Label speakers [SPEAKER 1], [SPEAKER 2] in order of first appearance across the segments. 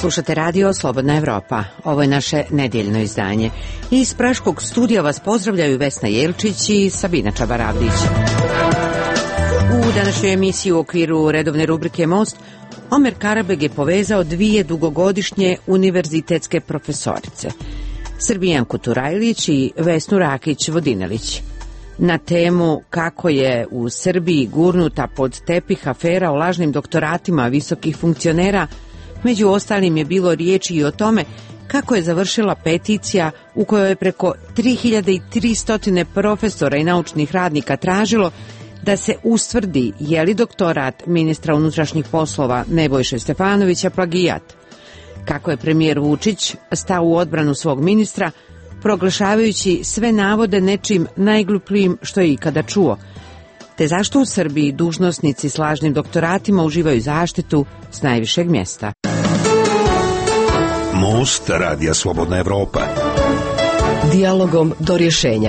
[SPEAKER 1] Slušate radio Slobodna Evropa. Ovo je naše nedeljno izdanje. Iz Praškog studija vas pozdravljaju Vesna Jelčić i Sabina Čabaravdić. U današnjoj emisiji u okviru redovne rubrike Most, Omer Karabeg je povezao dvije dugogodišnje univerzitetske profesorice, Srbijanku Turajlić i Vesnu Rakić-Vodinelić, na temu kako je u Srbiji gurnuta pod tepih afera o lažnim doktoratima visokih funkcionera. Među ostalim je bilo riječi i o tome kako je završila peticija u kojoj je preko 3300 profesora i naučnih radnika tražilo da se ustvrdi je li doktorat ministra unutrašnjih poslova Nebojše Stefanovića plagijat. Kako je premijer Vučić stao u odbranu svog ministra, proglašavajući sve navode nečim najglupljim što je ikada čuo, te zašto u Srbiji dužnosnici s lažnim doktoratima uživaju zaštitu s najvišeg mjesta.
[SPEAKER 2] Most radija Slobodna Evropa.
[SPEAKER 3] Dijalogom do rješenja.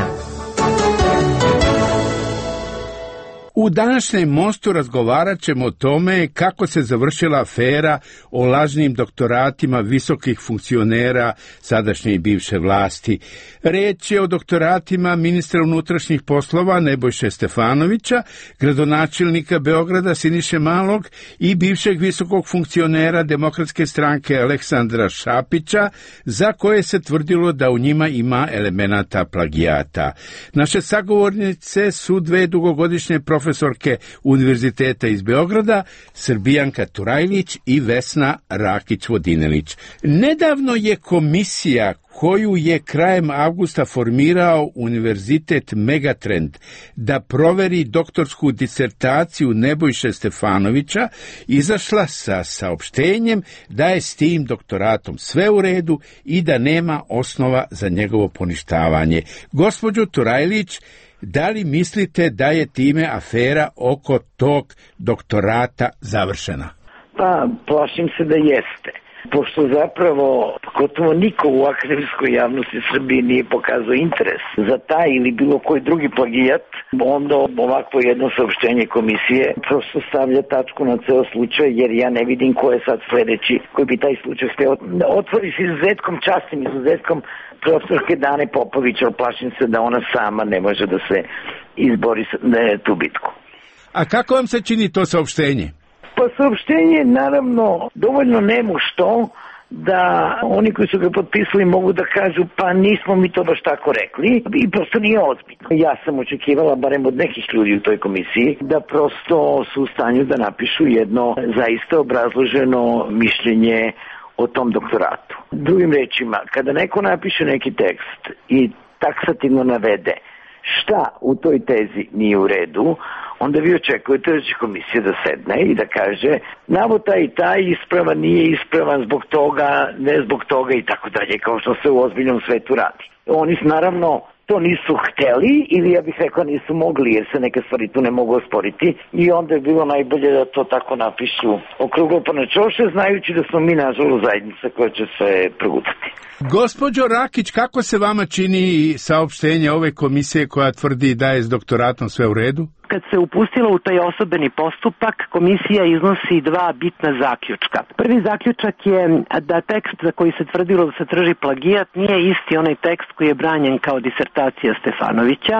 [SPEAKER 4] U današnjem Mostu razgovarat ćemo o tome kako se završila afera o lažnim doktoratima visokih funkcionera sadašnje i bivše vlasti. Reč je o doktoratima ministra unutrašnjih poslova Nebojše Stefanovića, gradonačelnika Beograda Siniše Malog i bivšeg visokog funkcionera Demokratske stranke Aleksandra Šapića, za koje se tvrdilo da u njima ima elemenata plagijata. Naše sagovornice su dve dugogodišnje profesorke Univerziteta iz Beograda, Srbijanka Turajlić i Vesna Rakić-Vodinelić. Nedavno je komisija koju je krajem avgusta formirao Univerzitet Megatrend da proveri doktorsku disertaciju Nebojše Stefanovića, izašla sa saopštenjem da je s tim doktoratom sve u redu i da nema osnova za njegovo poništavanje. Gospođo Turajlić, da li mislite da je time afera oko tog doktorata završena?
[SPEAKER 5] Pa, plašim se da jeste. Pošto zapravo gotovo niko u akademskoj javnosti Srbije nije pokazao interes za taj ili bilo koji drugi plagijat, onda ovakvo jedno saopštenje komisije prosto stavlja tačku na ceo slučaj, jer ja ne vidim ko je sad sledeći koji bi taj slučaj hteo. Otvori se izuzetkom, častim izuzetkom profesorke Dane Popović, ali plašim se da ona sama ne može da se izbori tu bitku.
[SPEAKER 4] A kako vam se čini to saopštenje?
[SPEAKER 5] Pa saopštenje naravno dovoljno nemušto da oni koji su ga potpisali mogu da kažu pa nismo mi to baš tako rekli i prosto nije ozbiljno. Ja sam očekivala, barem od nekih ljudi u toj komisiji, da prosto su u stanju da napišu jedno zaista obrazloženo mišljenje o tom doktoratu. Drugim rečima, kada neko napiše neki tekst i taksativno navede šta u toj tezi nije u redu, onda vi očekujete da će komisija da sedne i da kaže navod taj i taj ispravan, nije ispravan zbog toga, ne zbog toga i tako dalje, kao što se u ozbiljnom svetu radi. Oni naravno to nisu hteli ili ja bih rekao nisu mogli, jer se neke stvari tu ne mogu osporiti i onda je bilo najbolje da to tako napišu okruglo pa na čoše, znajući da smo mi nažalost zajednica koja će se progutati.
[SPEAKER 4] Gospođo Rakić, kako se vama čini saopštenje ove komisije koja tvrdi da je s doktoratom sve u redu?
[SPEAKER 6] Kad se upustilo u taj osobeni postupak, komisija iznosi dva bitna zaključka. Prvi zaključak je da tekst za koji se tvrdilo da se traži plagijat nije isti onaj tekst koji je branjen kao disertacija Stefanovića,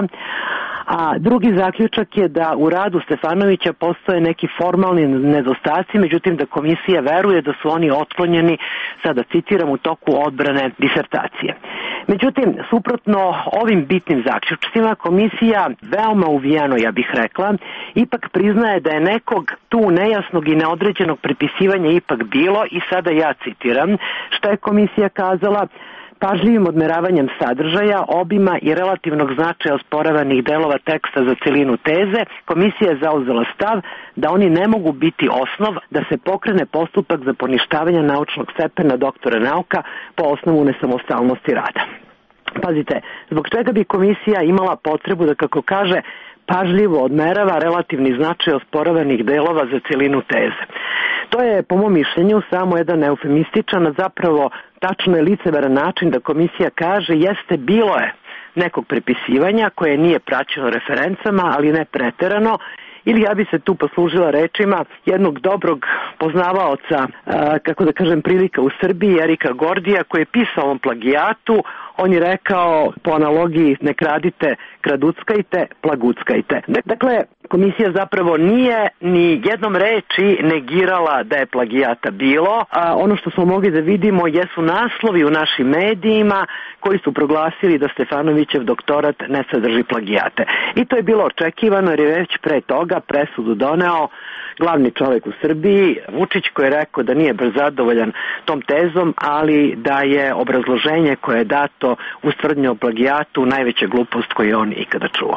[SPEAKER 6] a drugi zaključak je da u radu Stefanovića postoje neki formalni nedostaci, međutim da komisija veruje da su oni otklonjeni, sada citiram, u toku odbrane disertacije. Međutim, suprotno ovim bitnim zaključcima, komisija veoma uvijeno, ja bih rekla, ipak priznaje da je nekog tu nejasnog i neodređenog prepisivanja ipak bilo i sada ja citiram šta je komisija kazala: pažljivim odmeravanjem sadržaja, obima i relativnog značaja osporavanih delova teksta za celinu teze, komisija je zauzela stav da oni ne mogu biti osnov da se pokrene postupak za poništavanje naučnog stepena doktora nauka po osnovu nesamostalnosti rada. Pazite, zbog čega bi komisija imala potrebu da, kako kaže, pažljivo odmerava relativni značaj osporavanih delova za celinu teze? To je, po mom mišljenju, samo jedan eufemističan, a zapravo tačno je licemeran način da komisija kaže jeste, bilo je nekog prepisivanja koje nije praćeno referencama, ali ne preterano, Ili ja bi se tu poslužila rečima jednog dobrog poznavaoca, kako da kažem, prilika u Srbiji, Erika Gordija, koji je pisao o ovom plagijatu. On je rekao po analogiji ne kradite, kraduckajte, plaguckajte. Dakle, komisija zapravo nije ni jednom reči negirala da je plagijata bilo. Ono što smo mogli da vidimo jesu naslovi u našim medijima koji su proglasili da Stefanovićev doktorat ne sadrži plagijate. I to je bilo očekivano jer je već pre toga presudu doneo glavni čovjek u Srbiji, Vučić, koji je rekao da nije baš zadovoljan tom tezom, ali da je obrazloženje koje je dato uz tvrdnju o plagijatu najveća glupost koju je on ikada čuo.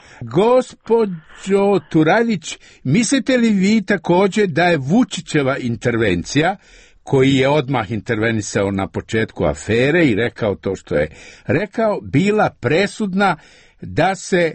[SPEAKER 4] Gospođo Turajlić, mislite li vi također da je Vučićeva intervencija, koji je odmah intervenisao na početku afere i rekao to što je rekao, bila presudna da se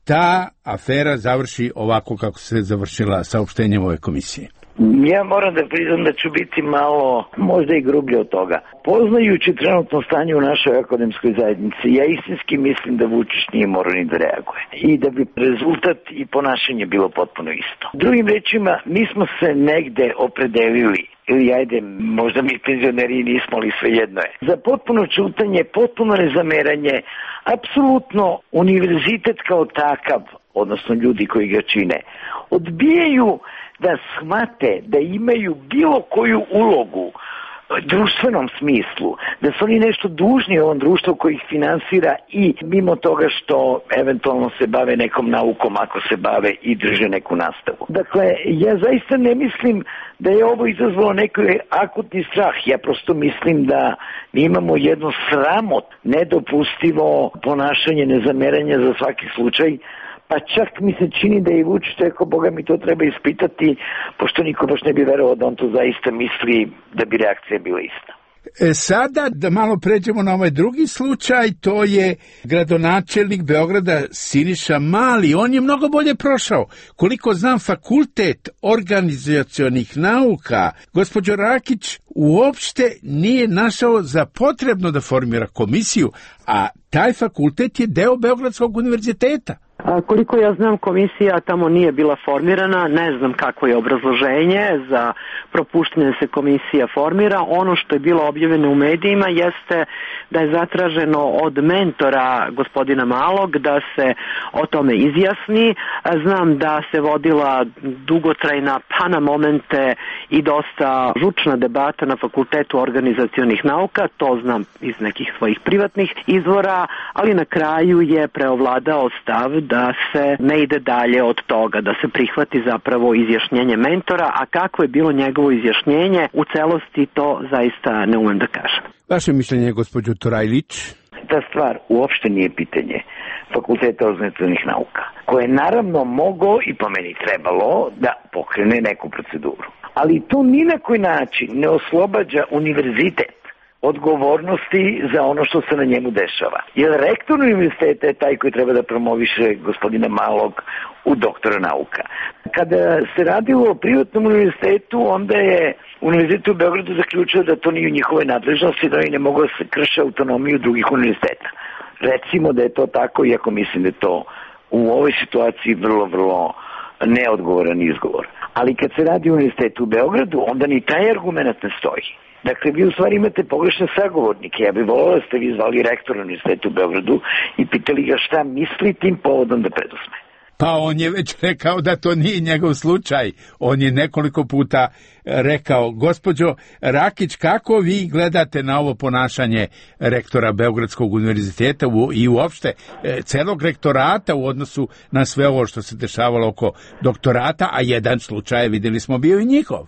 [SPEAKER 4] ta afera završi ovako kako se završila saopštenjem ove komisije?
[SPEAKER 5] Ja moram da priznam da ću biti malo, možda i grublje od toga. Poznajući trenutno stanje u našoj akademskoj zajednici, ja istinski mislim da Vučić nije morao ni da reaguje. I da bi rezultat i ponašanje bilo potpuno isto. Drugim rečima, mi smo se negde opredelili, ili ajde, možda mi penzioneri nismo, ali svejedno je, za potpuno čutanje, potpuno nezameranje. Apsolutno univerzitet kao takav, odnosno ljudi koji ga čine, odbijaju da shvate da imaju bilo koju ulogu društvenom smislu, da su oni nešto dužni ovom društvu koji ih finansira i mimo toga što eventualno se bave nekom naukom, ako se bave i drže neku nastavu. Dakle, ja zaista ne mislim da je ovo izazvalo neki akutni strah. Ja prosto mislim da mi imamo jedno sramot, nedopustivo ponašanje, nezameranje za svaki slučaj. Pa čak mi se čini da je Vučić rekao, Boga mi to treba ispitati, pošto niko baš ne bi verovao da on to zaista misli, da bi reakcija bila ista.
[SPEAKER 4] Sada da malo pređemo na ovaj drugi slučaj, to je gradonačelnik Beograda Siniša Mali. On je mnogo bolje prošao. Koliko znam, Fakultet organizacionih nauka, gospođo Rakić, uopšte nije našao za potrebno da formira komisiju, a taj fakultet je deo Beogradskog univerziteta.
[SPEAKER 6] Koliko ja znam, komisija tamo nije bila formirana, ne znam kako je obrazloženje za propuštanje da se komisija formira. Ono što je bilo objavljeno u medijima jeste da je zatraženo od mentora gospodina Malog da se o tome izjasni. Znam da se vodila dugotrajna, pa na momente i dosta žučna debata na Fakultetu organizacionih nauka, to znam iz nekih svojih privatnih izvora, ali na kraju je preovladao stav da se ne ide dalje od toga, da se prihvati zapravo izjašnjenje mentora, a kako je bilo njegovo izjašnjenje u celosti, to zaista ne umem da kažem.
[SPEAKER 4] Vaše mišljenje, gospođo Turajlić?
[SPEAKER 5] Ta stvar uopšte nije pitanje Fakulteta organizacionih nauka, koje je naravno mogao i po meni trebalo da pokrene neku proceduru. Ali to ni na koji način ne oslobađa univerzitet odgovornosti za ono što se na njemu dešava. Jer rektor univerziteta je taj koji treba da promoviše gospodina Malog u doktora nauka. Kada se radilo o privatnom univerzitetu, onda je Univerzitet u Beogradu zaključio da to nije u njihovoj nadležnosti, da oni ne mogu da se krše autonomiju drugih univerziteta. Recimo da je to tako, iako mislim da je to u ovoj situaciji vrlo neodgovoran izgovor. Ali kad se radi o Univerzitetu u Beogradu, onda ni taj argument ne stoji. Dakle, vi u stvari imate pogrešne sagovornike. Ja bih volio da ste vi zvali rektora Univerziteta u Beogradu i pitali ga šta misli tim povodom da preduzme.
[SPEAKER 4] Pa on je već rekao da to nije njegov slučaj. On je nekoliko puta rekao, gospođo Rakić, kako vi gledate na ovo ponašanje rektora Beogradskog univerziteta i uopšte celog rektorata u odnosu na sve ovo što se dešavalo oko doktorata, a jedan slučaj, vidjeli smo, bio i njihov.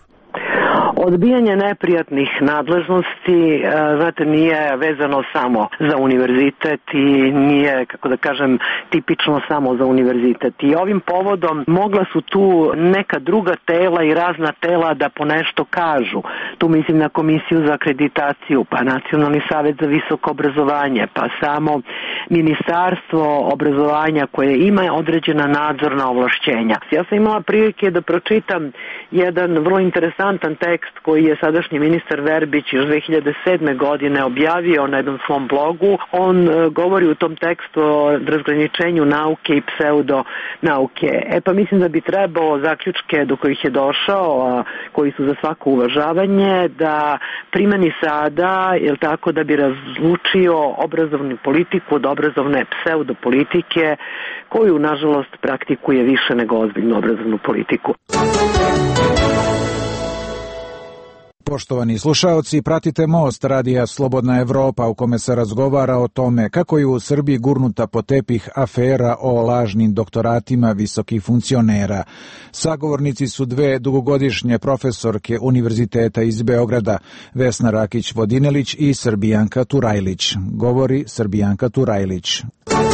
[SPEAKER 6] Odbijanje neprijatnih nadležnosti, znate, nije vezano samo za univerzitet i nije, kako da kažem, tipično samo za univerzitet. I ovim povodom mogla su tu neka druga tela i razna tela da po nešto kažu. Tu mislim na Komisiju za akreditaciju, pa Nacionalni savet za visoko obrazovanje, pa samo Ministarstvo obrazovanja koje ima određena nadzorna ovlašćenja. Ja sam imala prilike da pročitam jedan vrlo interesantan tekst koji je sadašnji ministar Verbić još 2007. godine objavio na jednom svom blogu. On govori u tom tekstu o razgraničenju nauke i pseudonauke. Pa mislim da bi trebalo zaključke do kojih je došao, a koji su za svako uvažavanje, da primeni sada, tako da bi razlučio obrazovnu politiku od obrazovne pseudopolitike, koju nažalost praktikuje više nego ozbiljnu obrazovnu politiku.
[SPEAKER 7] Poštovani slušaoci, pratite Most radija Slobodna Evropa u kome se razgovara o tome kako je u Srbiji gurnuta pod tepih afera o lažnim doktoratima visokih funkcionera. Sagovornici su dve dugogodišnje profesorke Univerziteta iz Beograda, Vesna Rakić-Vodinelić i Srbijanka Turajlić. Govori Srbijanka Turajlić.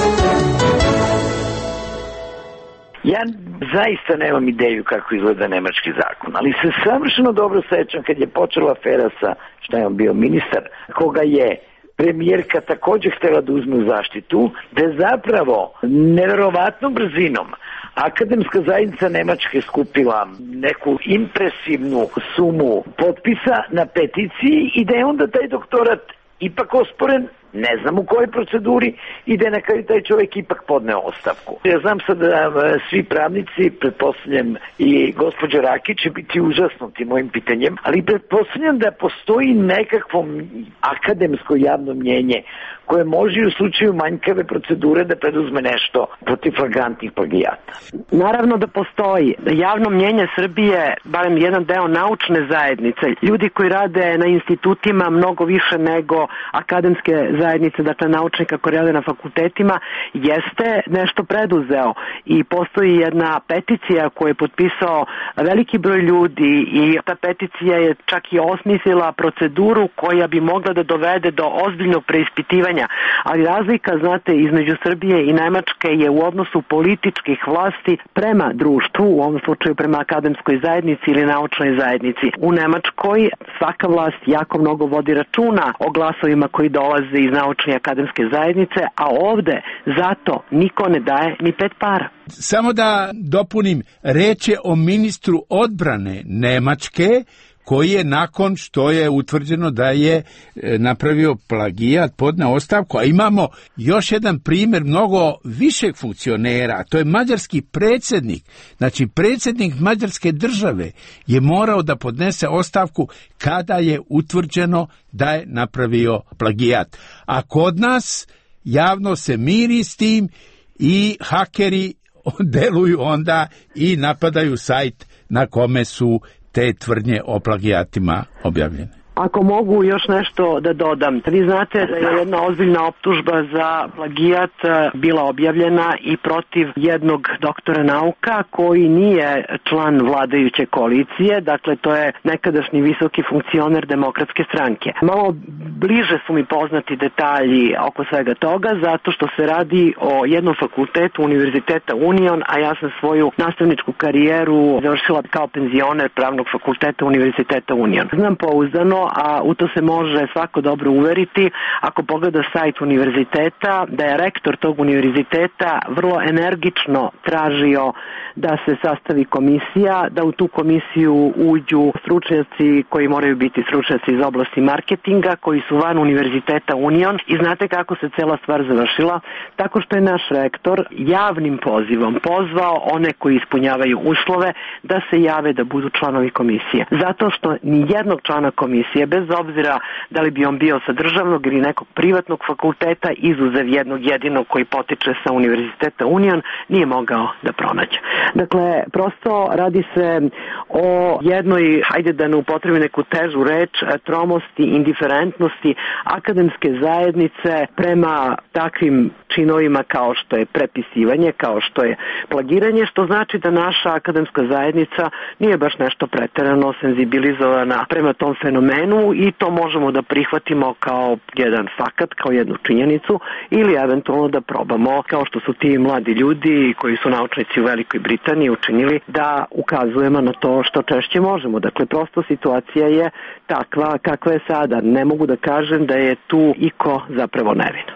[SPEAKER 5] Ja zaista nemam ideju kako izgleda nemački zakon, ali se savršeno dobro sećam kad je počela afera sa, šta je on bio, ministar, koga je premijerka također htjela da uzme u zaštitu, da je zapravo neverovatnom brzinom akademska zajednica Nemačke skupila neku impresivnu sumu potpisa na peticiji i da je onda taj doktorat ipak osporen, ne znam u kojoj proceduri, i da je na kraju taj čovjek ipak podneo ostavku. Ja znam sad da svi pravnici, pretpostavljam i gospođa Rakić, će biti užasnuti mojim pitanjem, ali pretpostavljam da postoji nekakvo akademsko javno mnjenje koje može u slučaju manjkave procedure da preduzme nešto protiv flagrantnih plagijata.
[SPEAKER 6] Naravno da postoji. Javno mnjenje Srbije, barem jedan deo naučne zajednice, ljudi koji rade na institutima mnogo više nego akademske zajednice, dakle naučnika koji rade na fakultetima, jeste nešto preduzeo i postoji jedna peticija koju je potpisao veliki broj ljudi i ta peticija je čak i osmislila proceduru koja bi mogla da dovede do ozbiljnog preispitivanja. Ali razlika, znate, između Srbije i Nemačke je u odnosu političkih vlasti prema društvu, u ovom slučaju prema akademskoj zajednici ili naučnoj zajednici. U Nemačkoj svaka vlast jako mnogo vodi računa o glasovima koji dolaze iz naučne i akademske zajednice, a ovde zato niko ne daje ni 5 para.
[SPEAKER 4] Samo da dopunim, reč je o ministru odbrane Nemačke, koji je nakon što je utvrđeno da je napravio plagijat podneo ostavku, a imamo još jedan primjer mnogo višeg funkcionera, to je mađarski predsjednik. Znači, predsjednik mađarske države je morao da podnese ostavku kada je utvrđeno da je napravio plagijat. A kod nas javno se miri s tim i hakeri deluju onda i napadaju sajt na kome su te tvrdnje o plagijatima objavljene.
[SPEAKER 6] Ako mogu još nešto da dodam. Vi znate da je jedna ozbiljna optužba za plagijat bila objavljena i protiv jednog doktora nauka koji nije član vladajuće koalicije, dakle to je nekadašnji visoki funkcioner Demokratske stranke. Malo bliže su mi poznati detalji oko svega toga, zato što se radi o jednom fakultetu Univerziteta Union, a ja sam svoju nastavničku karijeru završila kao penzioner Pravnog fakulteta Univerziteta Union. Znam pouzdano, a u to se može svako dobro uveriti ako pogleda sajt univerziteta, da je rektor tog univerziteta vrlo energično tražio da se sastavi komisija, da u tu komisiju uđu stručnjaci koji moraju biti stručnjaci iz oblasti marketinga, koji su van Univerziteta Union, i znate kako se cela stvar završila? Tako što je naš rektor javnim pozivom pozvao one koji ispunjavaju uslove da se jave da budu članovi komisije. Zato što ni jednog člana komisije, bez obzira da li bi on bio sa državnog ili nekog privatnog fakulteta, izuzev jednog jedinog koji potiče sa Univerziteta Union, nije mogao da pronađe. Dakle, prosto radi se o jednoj, hajde da ne upotrebi neku težu reč, tromosti, indiferentnosti akademske zajednice prema takvim činovima kao što je prepisivanje, kao što je plagiranje, što znači da naša akademska zajednica nije baš nešto preterano senzibilizovana prema tom fenomenu i to možemo da prihvatimo kao jedan fakat, kao jednu činjenicu, ili eventualno da probamo, kao što su ti mladi ljudi koji su naučnici u Velikoj Britaniji učinili, da ukazujemo na to što češće možemo. Dakle, prosto situacija je takva kakva je sada. Ne mogu da kažem da je tu iko zapravo nevin.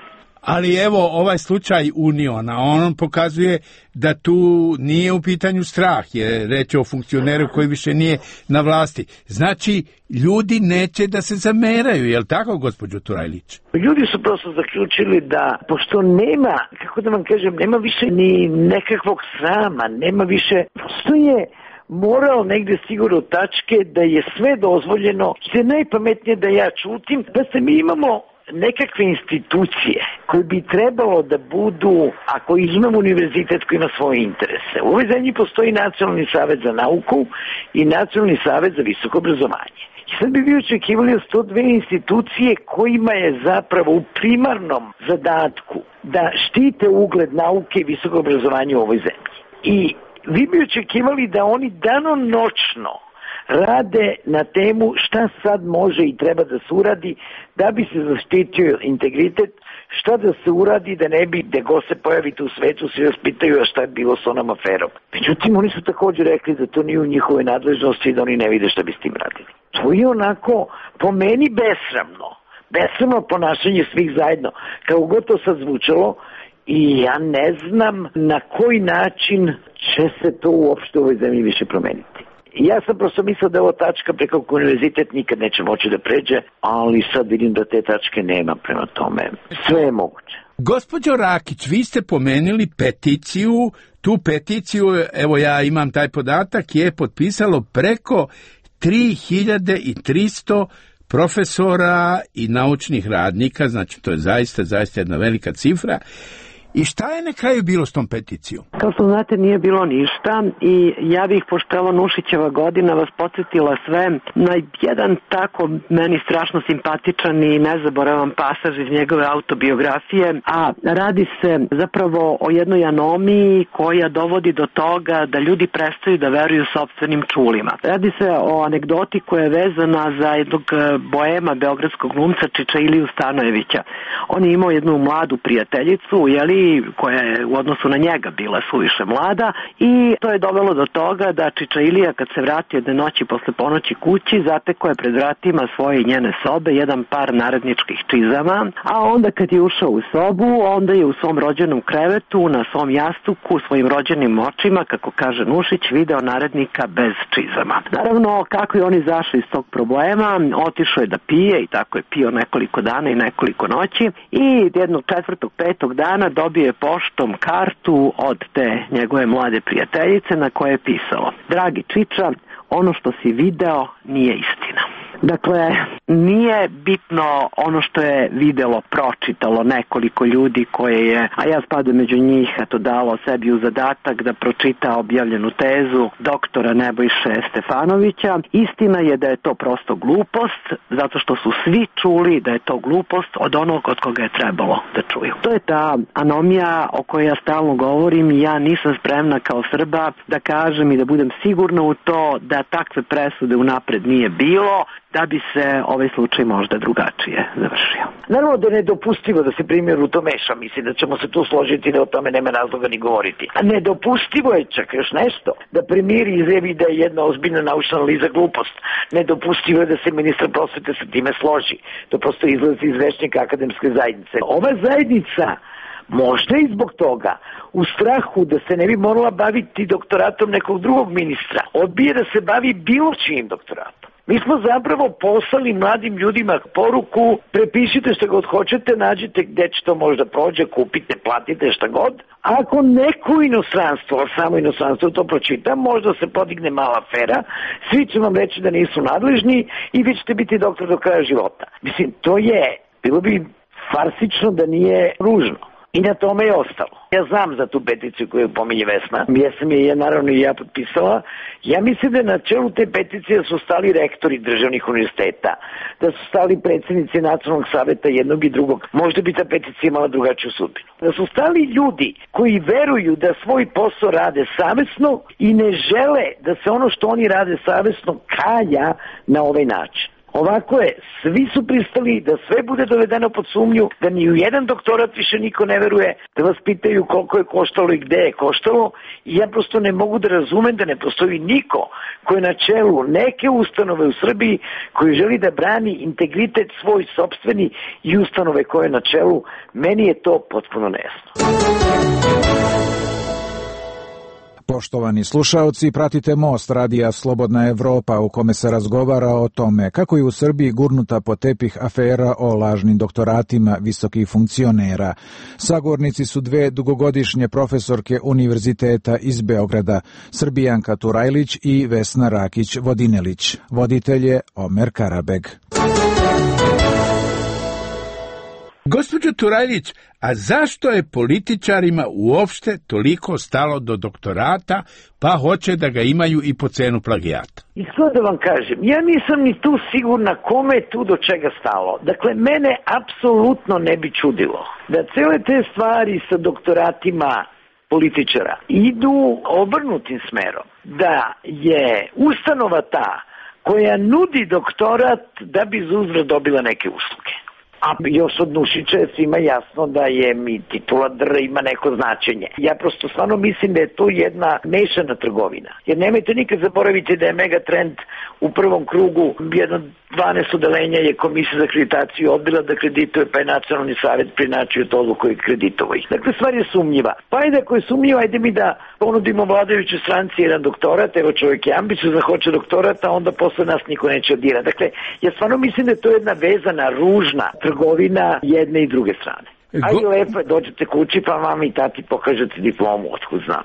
[SPEAKER 4] Ali evo ovaj slučaj Uniona, on pokazuje da tu nije u pitanju strah, je reč o funkcioneru koji više nije na vlasti. Znači, ljudi neće da se zameraju, je li tako, gospođo Turajlić?
[SPEAKER 5] Ljudi su prosto zaključili da, pošto nema, kako da vam kažem, nema više ni nekakvog srama, nema više, prosto je moral negde sigurno tačke da je sve dozvoljeno, što je najpametnije da ja čutim, da se mi imamo nekakve institucije koje bi trebalo da budu, ako izmemo univerzitet koji ima svoje interese. U ovoj zemlji postoji Nacionalni savet za nauku i Nacionalni savet za visoko obrazovanje. I sad bi očekivali 102 institucije kojima je zapravo u primarnom zadatku da štite ugled nauke i visoko obrazovanje u ovoj zemlji. I vi bi očekivali da oni danonoćno rade na temu šta sad može i treba da se uradi da bi se zaštitio integritet, šta da se uradi da ne bi, gde god se pojavite u svetu, svi vas pitaju a šta je bilo s onom aferom. Međutim, oni su također rekli da to nije u njihove nadležnosti i da oni ne vide šta bi s tim radili. To je onako, po meni, besramno ponašanje svih zajedno, kako god to sad zvučalo, i ja ne znam na koji način će se to uopšte u ovoj zemlji više promeniti. Ja sam prosto mislio da je ovo tačka preko koju univerzitet nikad neće moći da pređe, ali sad vidim da te tačke nema, prema tome sve je moguće.
[SPEAKER 4] Gospođo Rakić, vi ste pomenuli peticiju, tu peticiju, evo ja imam taj podatak, je potpisalo preko 3300 profesora i naučnih radnika, znači to je zaista jedna velika cifra. I šta je na kraju bilo s tom peticijom?
[SPEAKER 6] Kao što znate, nije bilo ništa i ja bih, pošto je Nušićeva godina, vas podsjetila sve na jedan tako meni strašno simpatičan i nezaboravan pasaž iz njegove autobiografije, a radi se zapravo o jednoj anomiji koja dovodi do toga da ljudi prestaju da veruju sopstvenim čulima. Radi se o anegdoti koja je vezana za jednog boema beogradskog glumca Čičailiju Stanojevića. On je imao jednu mladu prijateljicu, koja je u odnosu na njega bila suviše mlada, i to je dovelo do toga da Čičailija, kad se vratio jedne noći posle ponoći kući, zatekao je pred vratima svoje i njene sobe jedan par naredničkih čizama, a onda kad je ušao u sobu, onda je u svom rođenom krevetu, na svom jastuku, svojim rođenim očima, kako kaže Nušić, video narednika bez čizama. Naravno, kako je on izašao iz tog problema, otišao je da pije i tako je pio nekoliko dana i nekoliko noći, i jednog 4., 5. dana dobio je poštom kartu od te njegove mlade prijateljice na koje je pisalo: dragi Čiča, ono što si video nije istina. Dakle, nije bitno ono što je videlo, pročitalo nekoliko ljudi koje je, a ja spadam među njih, dalo sebi u zadatak da pročita objavljenu tezu doktora Nebojše Stefanovića. Istina je da je to prosto glupost, zato što su svi čuli da je to glupost od onog od koga je trebalo da čuju. To je ta anomija o kojoj ja stalno govorim i ja nisam spremna kao Srba da kažem i da budem sigurna u to da takve presude unapred nije bilo, da bi se ovaj slučaj možda drugačije završio.
[SPEAKER 5] Naravno da je nedopustivo da se primjer u to meša, mislim da ćemo se tu složiti da o tome nema razloga ni govoriti. A nedopustivo je čak još nešto, da premijer izjavi da je jedna ozbiljna naučna analiza glupost. Nedopustivo je da se ministar prosvete sa time složi. To prosto izlazi iz većnika akademske zajednice. Ova zajednica možda i zbog toga, u strahu da se ne bi morala baviti doktoratom nekog drugog ministra, odbije da se bavi bilo čijim doktoratom. Mi smo zapravo poslali mladim ljudima poruku: prepišite šta god hoćete, nađite gde će to možda prođe, kupite, platite šta god. A ako neko inostranstvo, samo inostranstvo to pročita, možda se podigne mala afera, svi će vam reći da nisu nadležni i vi ćete biti doktor do kraja života. Mislim, to je, bilo bi farsično da nije ružno. I na tome je ostalo. Ja znam za tu peticiju koju pominje Vesna. Jesam je naravno i ja potpisala. Ja mislim da na čelu te peticije su stali rektori državnih univerziteta, da su stali predsjednici Nacionalnog saveta jednog i drugog. Možda bi ta peticija imala drugačiju sudbinu. Da su stali ljudi koji veruju da svoj posao rade savesno i ne žele da se ono što oni rade savesno kalja na ovaj način. Ovako je, svi su pristali da sve bude dovedeno pod sumnju, da ni u jedan doktorat više niko ne veruje, da vas pitaju koliko je koštalo i gde je koštalo, i ja prosto ne mogu da razumem da ne postoji niko koji je na čelu neke ustanove u Srbiji koji želi da brani integritet svoj sopstveni i ustanove koje je na čelu. Meni je to potpuno nejasno.
[SPEAKER 7] Poštovani slušaoci, pratite Most radija Slobodna Evropa u kome se razgovara o tome kako je u Srbiji gurnuta pod tepih afera o lažnim doktoratima visokih funkcionera. Sagovornici su dve dugogodišnje profesorke Univerziteta iz Beograda, Srbijanka Turajlić i Vesna Rakić-Vodinelić. Voditelj je Omer Karabeg.
[SPEAKER 4] Gospođo Turajlić, a zašto je političarima uopšte toliko stalo do doktorata, pa hoće da ga imaju i po cenu plagijata?
[SPEAKER 5] Iskreno da vam kažem, ja nisam ni tu sigurna kome je tu do čega stalo. Dakle, mene apsolutno ne bi čudilo da cele te stvari sa doktoratima političara idu obrnutim smerom. Da je ustanova ta koja nudi doktorat da bi za uzvrat dobila neke usluge. A još od Nušića je svima jasno da je mi titula DR ima neko značenje. Ja prosto stvarno mislim da je to jedna mešana trgovina. Jer nemojte nikad zaboraviti da je Megatrend u prvom krugu, jedno 12 odelenja je Komisija za akreditaciju odbila da kredituje, pa je Nacionalni savjet prinačio to odluku i kreditovao ih. Dakle, stvar je sumnjiva. Pa ajde, ako je sumnjiva, ajde mi da ponudimo vladajućoj stranci jedan doktorat, evo čovjek je ambiciozan, hoće doktorat, a onda posle nas niko neće odira. Dakle, ja stvarno mislim da je to jedna vezana, ružna trgovina jedne i druge strane. Ajde lepo, dođete kući pa mami i tati pokažete diplomu, otkud znam.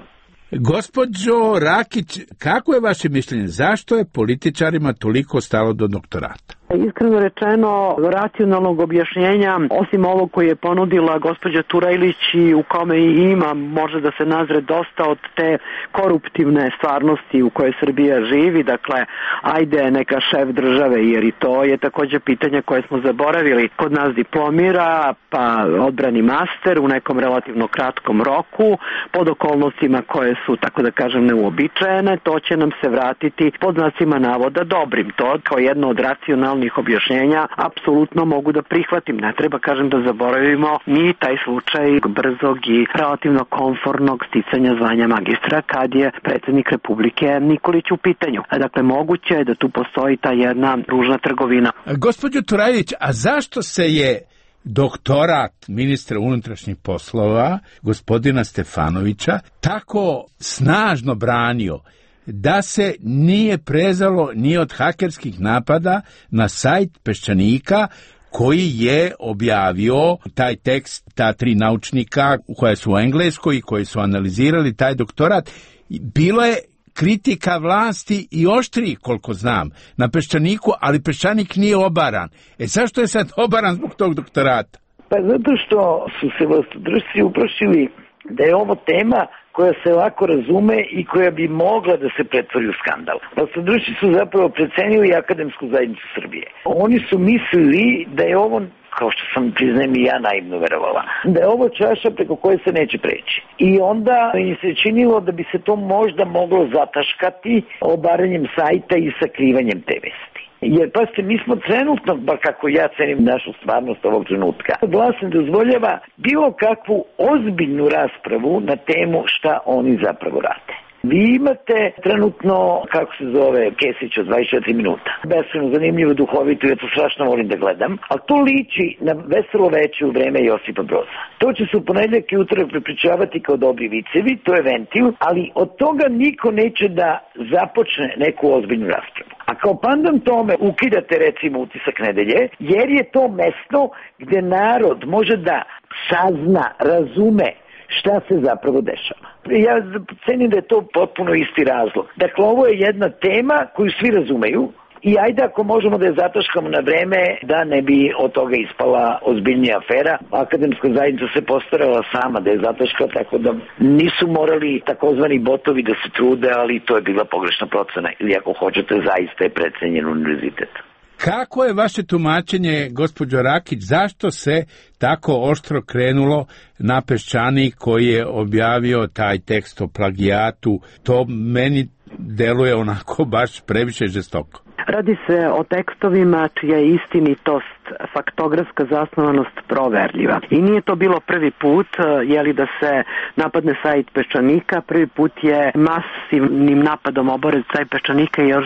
[SPEAKER 4] Gospođo Rakić, kako je vaše mišljenje? Zašto je političarima toliko stalo do doktorata?
[SPEAKER 6] Iskreno rečeno, racionalnog objašnjenja, osim ovog koji je ponudila gospođa Turajlić i u kome i ima, može da se nazre dosta od te koruptivne stvarnosti u kojoj Srbija živi, dakle, ajde neka šef države, jer i to je također pitanje koje smo zaboravili. Kod nas diplomira, pa odbrani master u nekom relativno kratkom roku, pod okolnostima koje su, tako da kažem, neuobičajene, to će nam se vratiti pod znacima navoda dobrim. To kao jedno od racionalnih objašnjenja apsolutno mogu da prihvatim. Ne treba, kažem, da zaboravimo ni taj slučaj brzog i relativno komfortnog sticanja zvanja magistra kad je predsjednik Republike Nikolić u pitanju. Dakle, moguće je da tu postoji ta jedna ružna trgovina.
[SPEAKER 4] Gospođo Turajlić, a zašto se je doktorat ministra unutrašnjih poslova, gospodina Stefanovića, tako snažno branio da se nije prezalo ni od hakerskih napada na sajt Peščanika koji je objavio taj tekst, ta 3 naučnika koja su u Engleskoj i koji su analizirali taj doktorat. Bilo je kritika vlasti i oštriji, koliko znam, na Peščaniku, ali Peščanik nije obaran. Zašto je sad obaran zbog tog doktorata?
[SPEAKER 5] Pa zato što su se vlastodržci uplašili da je ovo tema koja se lako razume i koja bi mogla da se pretvori u skandal. Vlastodržci su zapravo precenili akademsku zajednicu Srbije. Oni su mislili da je ovo, kao što sam priznajem i ja naivno verovala, da je ovo čaša preko koje se neće preći. I onda im se činilo da bi se to možda moglo zataškati obaranjem sajta i sakrivanjem te vesti. Jer, pazite, mi smo trenutno, bar kako ja cenim našu stvarnost ovog trenutka, vlast ne dozvoljava bilo kakvu ozbiljnu raspravu na temu šta oni zapravo rade. Vi imate trenutno, kako se zove, Kesić od 24 minuta. Beskreno zanimljivo, duhovito, ja to strašno volim da gledam, ali to liči na Veselo veče u vreme Josipa Broza. To će se u ponedjeljak i utorak prepričavati kao dobri vicevi, to je ventil, ali od toga niko neće da započne neku ozbiljnu raspravu. A kao pandan tome ukidate recimo Utisak nedelje, jer je to mesto gde narod može da sazna, razume šta se zapravo dešava. Ja cenim da je to potpuno isti razlog. Dakle, ovo je jedna tema koju svi razumeju i ajde ako možemo da je zataškamo na vreme da ne bi od toga ispala ozbiljnija afera. Akademska zajednica se postarala sama da je zataška, tako da nisu morali takozvani botovi da se trude, ali to je bila pogrešna procena ili ako hoćete zaista je precenjen univerzitet.
[SPEAKER 4] Kako je vaše tumačenje, gospođo Rakić, zašto se tako oštro krenulo na Peščanik koji je objavio taj tekst o plagijatu? To meni deluje onako baš previše žestoko.
[SPEAKER 6] Radi se o tekstovima čija je istinitost, faktografska zasnovanost proverljiva. I nije to bilo prvi put, da se napadne sajt Peščanika. Prvi put je masivnim napadom oboren sajt Peščanika još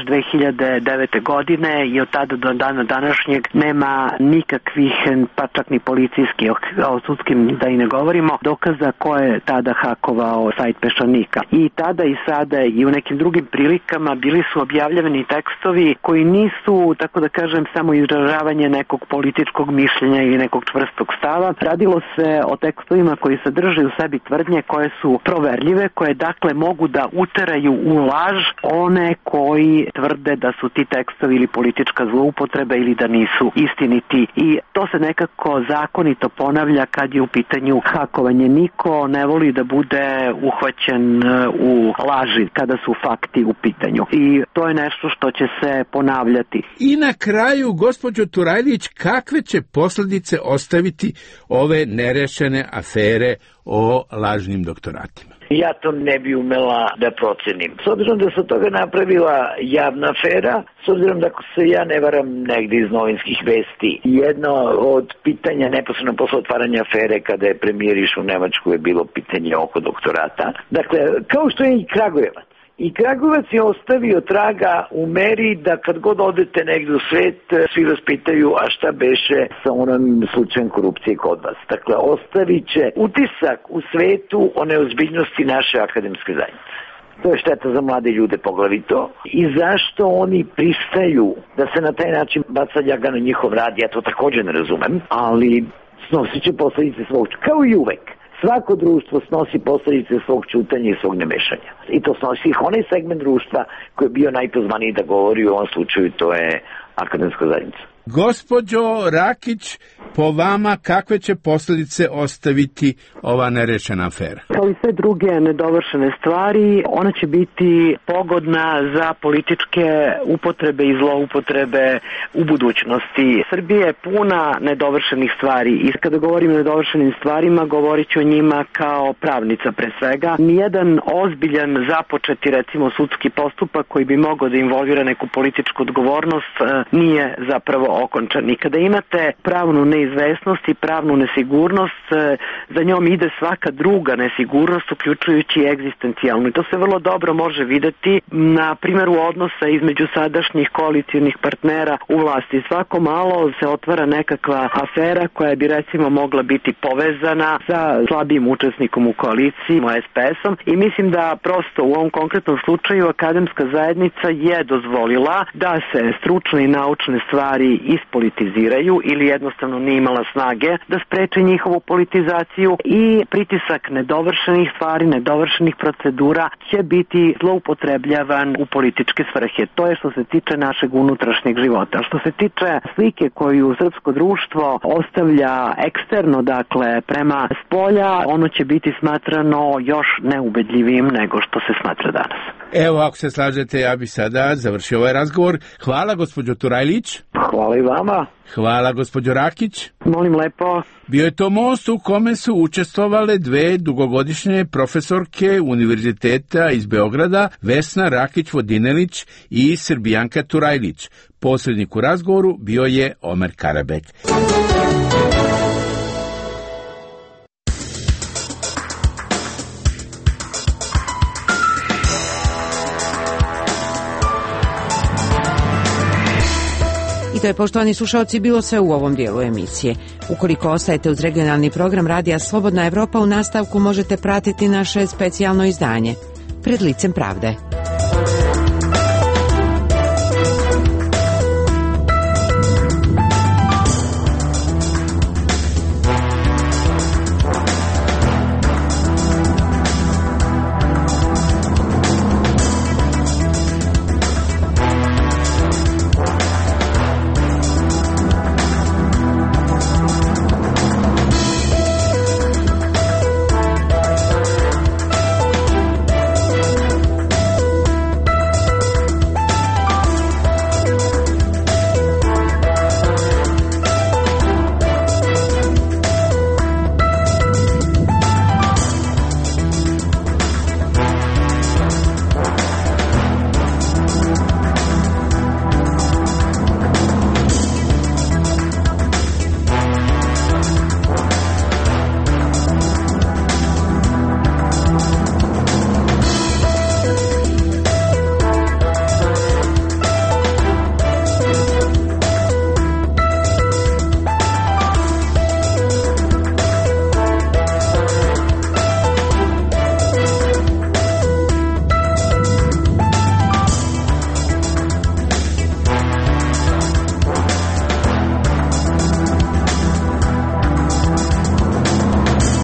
[SPEAKER 6] 2009. godine i od tada do dana današnjeg nema nikakvih, pa čak ni policijskih, o sudskim da i ne govorimo, dokaza ko je tada hakovao sajt Peščanika. I tada i sada i u nekim drugim prilikama bili su objavljeni tekstovi koji nisu, tako da kažem, samo izražavanje nekog političkog mišljenja ili nekog čvrstog stava. Radilo se o tekstovima koji sadrže u sebi tvrdnje koje su proverljive, koje dakle mogu da uteraju u laž one koji tvrde da su ti tekstovi ili politička zloupotreba ili da nisu istiniti. I to se nekako zakonito ponavlja kad je u pitanju hakovanje. Niko ne voli da bude uhvaćen u laži kada su fakti u pitanju. I to je nešto što će se ponavljati.
[SPEAKER 4] I na kraju, gospođo Turajlić, kakve će posljedice ostaviti ove nerešene afere o lažnim doktoratima?
[SPEAKER 5] Ja to ne bi umela da procenim. S obzirom da se toga napravila javna afera, s obzirom da se ja ne varam negde iz novinskih vesti, jedno od pitanja neposredno posle otvaranja afere kada je premijer išao u Nemačku je bilo pitanje oko doktorata. Dakle, kao što je i Kragujevac. I Kragujevac je ostavio traga u meri da kad god odete negde u svet, svi vas pitaju a šta beše sa onom slučajem korupcije kod vas. Dakle, ostavit će utisak u svetu o neozbiljnosti naše akademske zajednice. To je šteta za mlade ljude poglavito. I zašto oni pristaju da se na taj način baca ljaga na njihov rad, ja to također ne razumem, ali snosit će posljedice svog, kao i uvek. Svako društvo snosi posljedice svog ćutanja i svog nemešanja. I to snosi ih onaj segment društva koji je bio najpozvaniji da govori, u ovom slučaju to je akademska zajednica.
[SPEAKER 4] Gospođo Rakić, po vama kakve će posljedice ostaviti ova nerešena afera?
[SPEAKER 6] Kao i sve druge nedovršene stvari, ona će biti pogodna za političke upotrebe i zloupotrebe u budućnosti. Srbija je puna nedovršenih stvari i kada govorim o nedovršenim stvarima, govorit ću o njima kao pravnica pre svega. Nijedan ozbiljan započeti, recimo, sudski postupak koji bi mogao da involvira neku političku odgovornost nije zapravo okončan. I kada imate pravnu neizvesnost i pravnu nesigurnost, za njom ide svaka druga nesigurnost, uključujući egzistencijalnu. I to se vrlo dobro može videti na primjeru odnosa između sadašnjih koalicijnih partnera u vlasti. Svako malo se otvara nekakva afera koja bi recimo mogla biti povezana sa slabijim učesnikom u koaliciji, SPS-om, i mislim da prosto u ovom konkretnom slučaju akademska zajednica je dozvolila da se stručne i naučne stvari ispolitiziraju ili jednostavno nije imala snage da spreči njihovu politizaciju i pritisak nedovršenih stvari, nedovršenih procedura će biti zloupotrebljavan u političke svrhe. To je što se tiče našeg unutrašnjeg života. Što se tiče slike koju srpsko društvo ostavlja eksterno, dakle prema spolja, ono će biti smatrano još neubedljivim nego što se smatra danas.
[SPEAKER 4] Evo, ako se slažete, ja bi sada završio ovaj razgovor. Hvala, gospođo Turajlić.
[SPEAKER 5] Hvala i vama.
[SPEAKER 4] Hvala, gospođo Rakić.
[SPEAKER 6] Molim lepo.
[SPEAKER 4] Bio je to most u kome su učestvovale dve dugogodišnje profesorke Univerziteta iz Beograda, Vesna Rakić-Vodinelić i Srbijanka Turajlić. Posrednik u razgovoru bio je Omer Karabek.
[SPEAKER 1] To je, poštovani slušalci, bilo sve u ovom dijelu emisije. Ukoliko ostajete uz regionalni program Radija Slobodna Evropa, u nastavku možete pratiti naše specijalno izdanje Pred licem pravde.